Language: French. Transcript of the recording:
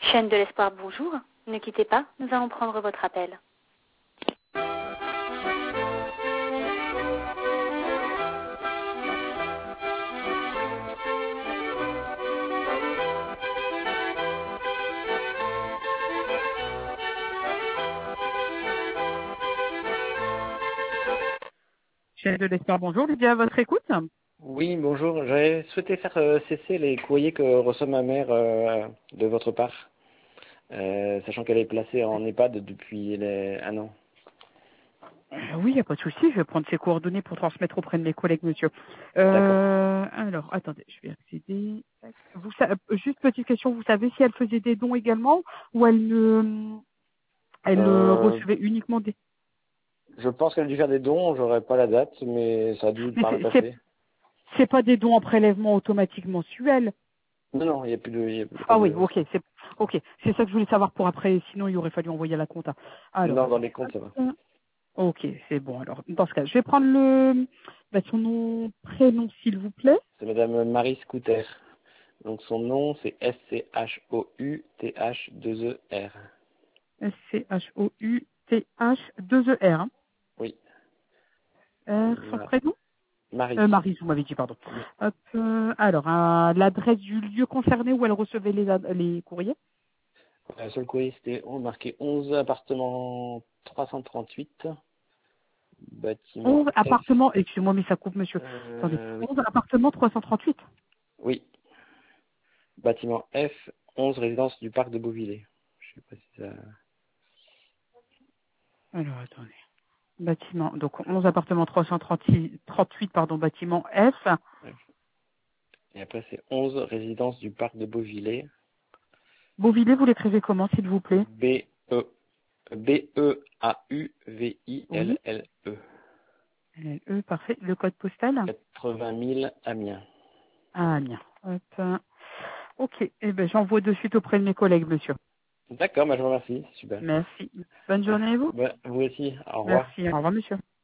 Chaîne de l'espoir, bonjour. Ne quittez pas, nous allons prendre votre appel. Chaîne de l'espoir, bonjour. Lydia, à votre écoute. Oui, bonjour. J'aurais souhaité faire cesser les courriers que reçoit ma mère de votre part, sachant qu'elle est placée en EHPAD depuis un an. Oui, il n'y a pas de souci. Je vais prendre ses coordonnées pour transmettre auprès de mes collègues, monsieur. D'accord. Alors, attendez, je vais accéder. Juste petite question, vous savez si elle faisait des dons également ou elle Euh, recevait uniquement des... je pense qu'elle a dû faire des dons, j'aurais pas la date, mais ça a dû Mais par le passé. c'est pas des dons en prélèvement automatique mensuel. Non, non, il y a pas Ah oui, de... ok, c'est ça que je voulais savoir pour après, sinon il aurait fallu envoyer à la compta. Alors, Non, dans attendez. les comptes, ça va. Hop. Ok, c'est bon. Alors, dans ce cas, je vais prendre son nom, prénom, s'il vous plaît. C'est Madame Marie Scooter. Donc son nom, c'est SCHOUTH2ER. SCHOUTH2ER. Oui. Son prénom Marie. Marie, vous m'avez dit, pardon. Oui. Hop, alors, l'adresse du lieu concerné où elle recevait les courriers. Sur le courrier, c'était marqué 11 appartements 338, bâtiment 11 F. appartements, excusez-moi, mais ça coupe, monsieur. Attendez, Oui. 11 appartements 338. Oui, bâtiment F, 11 résidence du parc de Beauvillé. Je sais pas si ça... Alors, attendez. Bâtiment, donc 11 appartements 338, pardon, bâtiment F. Bref. Et après, c'est 11 résidence du parc de Beauvillé. Beauvillé, vous l'écrivez comment, s'il vous plaît B-E, Oui. B-E-A-U-V-I-L-L-E. Parfait. Le code postal 80 000 Amiens. Ah, bien. Hop. Ok. Eh ben, j'envoie de suite auprès de mes collègues, monsieur. D'accord, bah, je vous remercie. Super. Merci. Bonne journée à vous. Bah, vous aussi, au revoir. Merci. Au revoir, monsieur.